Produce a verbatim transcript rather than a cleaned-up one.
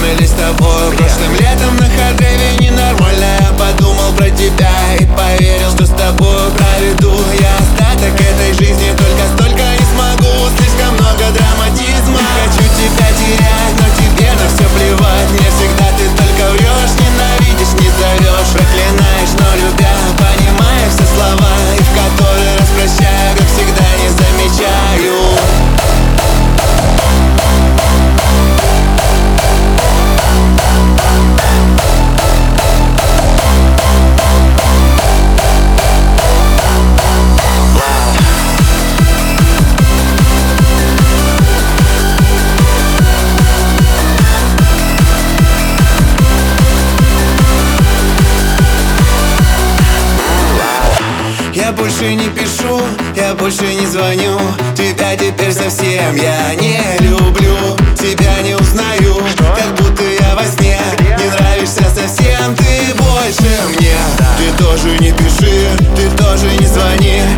познакомились с тобой прошлым летом на Хардреве. Ненормально я подумал про тебя и поверил, что с тобой проведу я остаток этой жизни. Только столько не смогу, слишком много драматизма. Не хочу тебя терять, но тебе на все плевать. Мне всегда ты только врешь, ненавидишь, не зовешь, проклинаешь, но любя, понимая все слова, и в который раз прощаю, как всегда не замечаю. Я больше не пишу, я больше не звоню. Тебя теперь совсем я не люблю. Тебя не узнаю, как будто я во сне. Не нравишься совсем, ты больше мне. Ты тоже не пиши, ты тоже не звони.